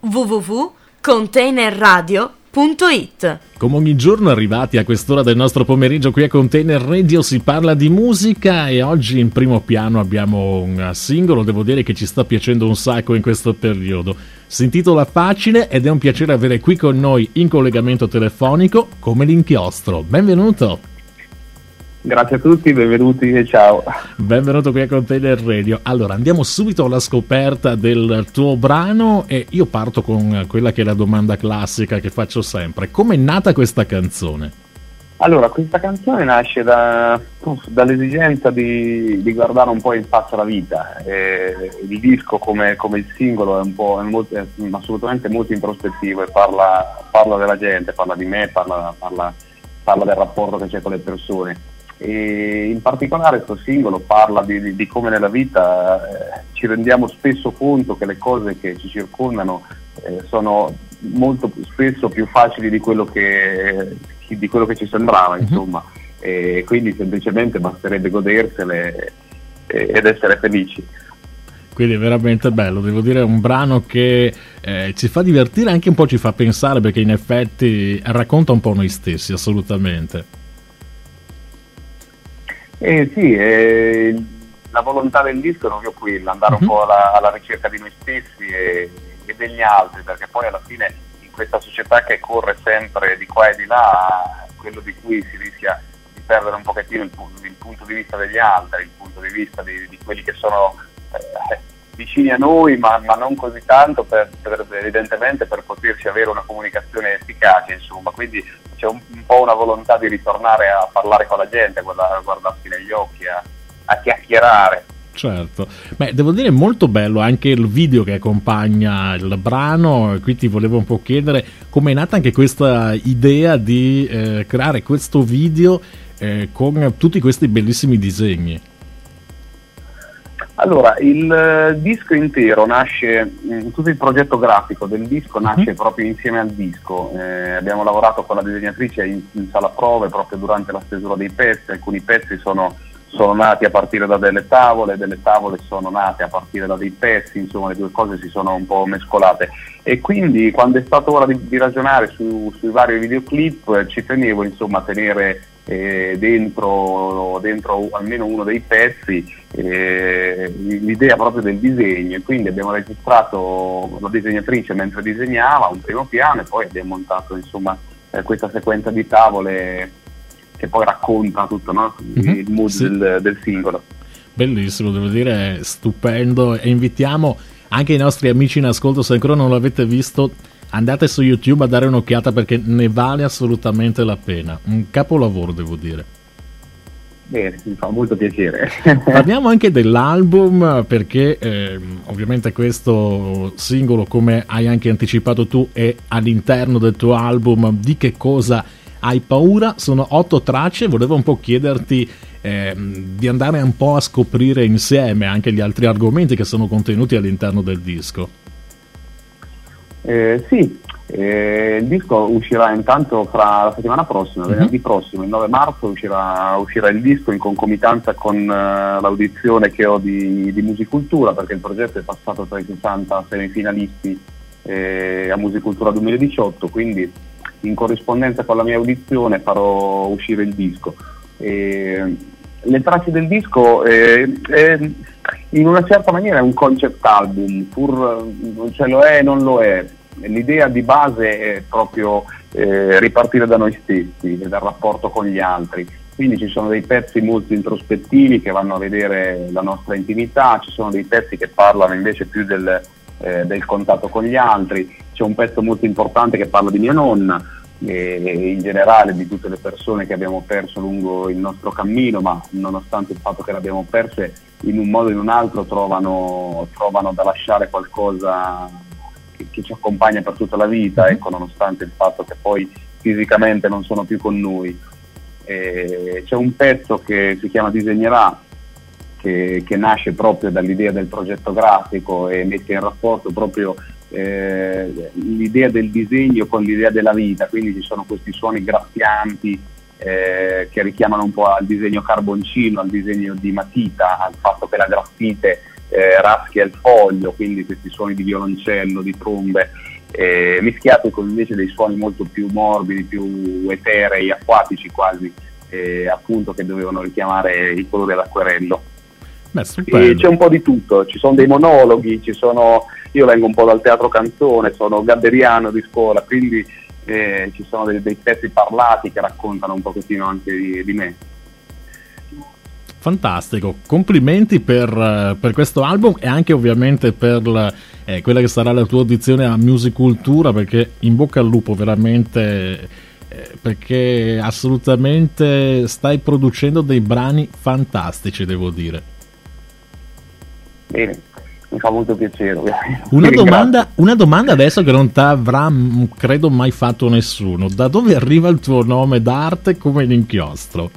www.containerradio.it. Come ogni giorno arrivati a quest'ora del nostro pomeriggio qui a Container Radio si parla di musica e oggi in primo piano abbiamo un singolo, devo dire che ci sta piacendo un sacco in questo periodo. Si intitola Facile ed è un piacere avere qui con noi in collegamento telefonico Come l'inchiostro. Benvenuto! Grazie a tutti, benvenuti e ciao. Benvenuto qui a Container Radio. Allora, andiamo subito alla scoperta del tuo brano e io parto con quella che è la domanda classica che faccio sempre. Come è nata questa canzone? Allora, questa canzone nasce dall'esigenza di guardare un po' in faccia la vita. Il disco come il singolo è assolutamente molto introspettivo e parla della gente, parla di me, parla del rapporto che c'è con le persone. E in particolare questo singolo parla di come nella vita ci rendiamo spesso conto che le cose che ci circondano sono molto spesso più facili di quello che ci sembrava, insomma, e quindi semplicemente basterebbe godersele ed essere felici. Quindi è veramente bello, devo dire, è un brano che ci fa divertire, anche un po' ci fa pensare, perché in effetti racconta un po' noi stessi, assolutamente. La volontà del disco è proprio quella, andare un po' alla ricerca di noi stessi e degli altri, perché poi alla fine in questa società che corre sempre di qua e di là, quello di cui si rischia di perdere un pochettino il punto di vista degli altri, il punto di vista di quelli che sono vicini a noi, ma non così tanto evidentemente per poterci avere una comunicazione efficace, insomma. Quindi c'è un po' una volontà di ritornare a parlare con la gente, a guardarsi negli occhi, a chiacchierare. Certo, beh, devo dire molto bello anche il video che accompagna il brano. Qui ti volevo un po' chiedere come è nata anche questa idea di creare questo video con tutti questi bellissimi disegni. Allora, il disco intero nasce, tutto il progetto grafico del disco nasce proprio insieme al disco. Abbiamo lavorato con la disegnatrice in sala prove proprio durante la stesura dei pezzi. Alcuni pezzi sono nati a partire da delle tavole sono nate a partire da dei pezzi, insomma le due cose si sono un po' mescolate, e quindi quando è stato ora di ragionare sui vari videoclip ci tenevo insomma a tenere dentro almeno uno dei pezzi l'idea proprio del disegno, e quindi abbiamo registrato la disegnatrice mentre disegnava un primo piano e poi abbiamo montato insomma questa sequenza di tavole che poi racconta tutto, no? Il mood del singolo. Bellissimo, devo dire, stupendo, e invitiamo anche i nostri amici in ascolto, se ancora non l'avete visto andate su YouTube a dare un'occhiata perché ne vale assolutamente la pena, un capolavoro devo dire. Bene, mi fa molto piacere. Parliamo anche dell'album perché ovviamente questo singolo, come hai anche anticipato tu, è all'interno del tuo album Di che cosa hai paura. Sono 8 tracce, volevo un po' chiederti di andare un po' a scoprire insieme anche gli altri argomenti che sono contenuti all'interno del disco. Il disco uscirà intanto fra la settimana prossima, venerdì prossimo, il 9 marzo uscirà il disco in concomitanza con l'audizione che ho di Musicultura, perché il progetto è passato tra i 60 semifinalisti a Musicultura 2018, quindi in corrispondenza con la mia audizione farò uscire il disco. Le tracce del disco in una certa maniera è un concept album, pur ce lo è e non lo è. L'idea di base è proprio ripartire da noi stessi e dal rapporto con gli altri, quindi ci sono dei pezzi molto introspettivi che vanno a vedere la nostra intimità, ci sono dei pezzi che parlano invece più del contatto con gli altri, c'è un pezzo molto importante che parla di mia nonna e in generale di tutte le persone che abbiamo perso lungo il nostro cammino, ma nonostante il fatto che le abbiamo perse in un modo o in un altro trovano da lasciare qualcosa che ci accompagna per tutta la vita, ecco, nonostante il fatto che poi fisicamente non sono più con noi. C'è un pezzo che si chiama Disegnerà, che nasce proprio dall'idea del progetto grafico e mette in rapporto proprio l'idea del disegno con l'idea della vita, quindi ci sono questi suoni graffianti che richiamano un po' al disegno carboncino, al disegno di matita, al fatto che la graffite raschia il foglio, quindi questi suoni di violoncello, di trombe, mischiati con invece dei suoni molto più morbidi, più eterei, acquatici quasi, appunto, che dovevano richiamare i colori all'acquerello. E c'è un po' di tutto, ci sono dei monologhi, io vengo un po' dal teatro canzone, sono gabberiano di scuola, quindi ci sono dei pezzi parlati che raccontano un pochettino anche di me. Fantastico, complimenti per questo album e anche ovviamente per quella che sarà la tua audizione a Musicultura, perché in bocca al lupo veramente, perché assolutamente stai producendo dei brani fantastici, devo dire. Bene, mi fa molto piacere. Una domanda adesso che non ti avrà, credo, mai fatto nessuno: da dove arriva il tuo nome d'arte come l'inchiostro?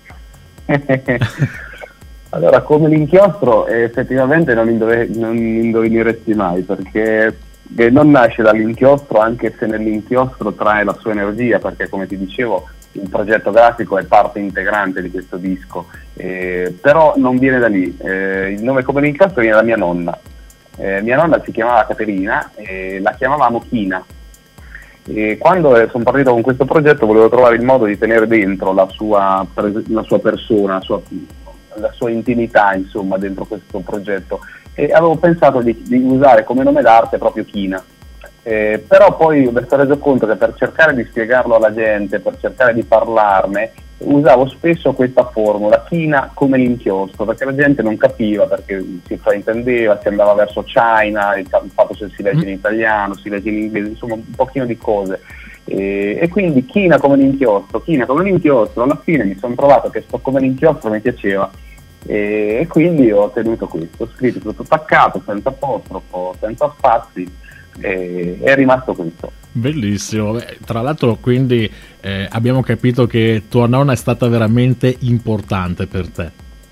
Allora, come l'inchiostro effettivamente non indovineresti mai, perché non nasce dall'inchiostro, anche se nell'inchiostro trae la sua energia, perché come ti dicevo il progetto grafico è parte integrante di questo disco, però non viene da lì. Il nome come l'inchiostro viene da mia nonna. Mia nonna si chiamava Caterina e la chiamavamo China. E quando sono partito con questo progetto volevo trovare il modo di tenere dentro la sua persona, la sua intimità, insomma, dentro questo progetto, e avevo pensato di usare come nome d'arte proprio China. Però poi mi sono reso conto che per cercare di spiegarlo alla gente, per cercare di parlarne, usavo spesso questa formula, China come l'inchiostro, perché la gente non capiva, perché si fraintendeva, si andava verso China, il fatto se si legge in italiano, si legge in inglese, insomma un pochino di cose. E quindi China come l'inchiostro, alla fine mi sono trovato che sto come l'inchiostro mi piaceva, e quindi ho tenuto questo, ho scritto tutto attaccato, senza apostrofo, senza spazi, e è rimasto questo. Bellissimo. Tra l'altro, quindi abbiamo capito che tua nonna è stata veramente importante per te.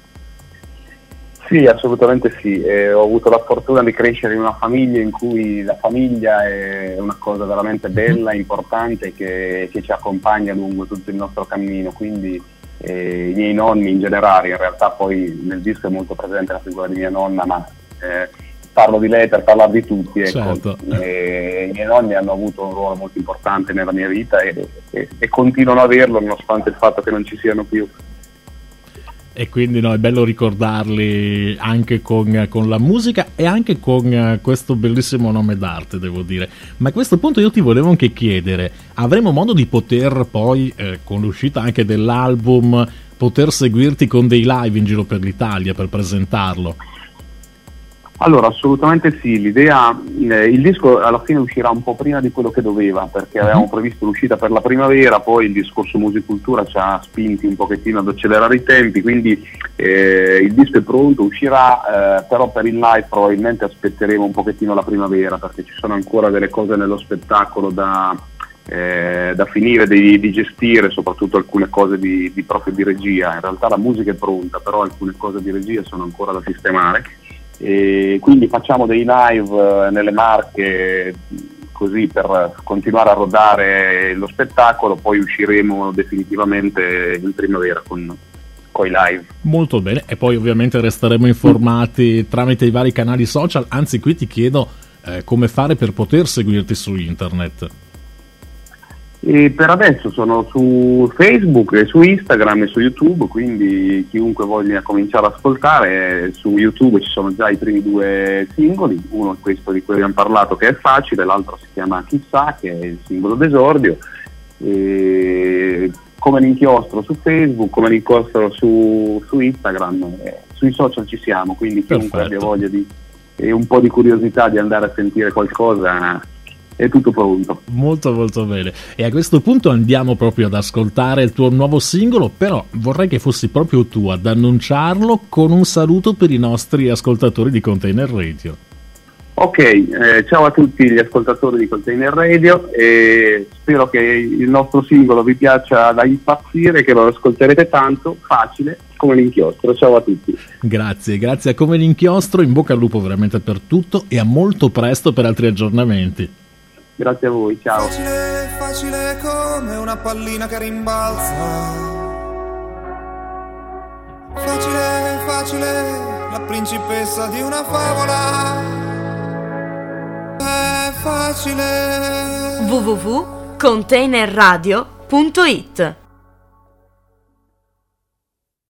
Sì, assolutamente sì. Ho avuto la fortuna di crescere in una famiglia in cui la famiglia è una cosa veramente bella, importante, che ci accompagna lungo tutto il nostro cammino, quindi i miei nonni in generale, in realtà poi nel disco è molto presente la figura di mia nonna, ma parlo di lei per parlare di tutti, ecco. Certo. I miei nonni hanno avuto un ruolo molto importante nella mia vita e continuano ad averlo nonostante il fatto che non ci siano più. E quindi no, è bello ricordarli anche con la musica e anche con questo bellissimo nome d'arte, devo dire. Ma a questo punto io ti volevo anche chiedere: avremo modo di poter poi, con l'uscita anche dell'album, poter seguirti con dei live in giro per l'Italia per presentarlo? Allora, assolutamente sì, l'idea, il disco alla fine uscirà un po' prima di quello che doveva, perché avevamo previsto l'uscita per la primavera, poi il discorso Musicultura ci ha spinti un pochettino ad accelerare i tempi, quindi il disco è pronto, uscirà, però per il live probabilmente aspetteremo un pochettino la primavera, perché ci sono ancora delle cose nello spettacolo da finire, di gestire, soprattutto alcune cose proprio di regia. In realtà la musica è pronta, però alcune cose di regia sono ancora da sistemare. E quindi facciamo dei live nelle Marche così per continuare a rodare lo spettacolo, poi usciremo definitivamente in primavera con i live. Molto bene, e poi ovviamente resteremo informati tramite i vari canali social. Anzi, qui ti chiedo come fare per poter seguirti su internet. E per adesso sono su Facebook e su Instagram e su YouTube, quindi chiunque voglia cominciare ad ascoltare, su YouTube ci sono già i primi 2 singoli, uno è questo di cui abbiamo parlato che è Facile, l'altro si chiama Chissà, che è il singolo d'esordio, come l'inchiostro su Facebook, come l'inchiostro su Instagram, sui social ci siamo, quindi chiunque abbia voglia e un po' di curiosità di andare a sentire qualcosa, è tutto pronto. Molto molto bene. E a questo punto andiamo proprio ad ascoltare il tuo nuovo singolo, però vorrei che fossi proprio tu ad annunciarlo con un saluto per i nostri ascoltatori di Container Radio. Ok, ciao a tutti gli ascoltatori di Container Radio, e spero che il nostro singolo vi piaccia da impazzire, che lo ascolterete tanto. Facile come l'inchiostro. Ciao a tutti. Grazie a Come l'inchiostro, in bocca al lupo veramente per tutto e a molto presto per altri aggiornamenti. Grazie a voi, ciao. Facile, facile come una pallina che rimbalza. Facile, facile, la principessa di una favola. È facile. www.containerradio.it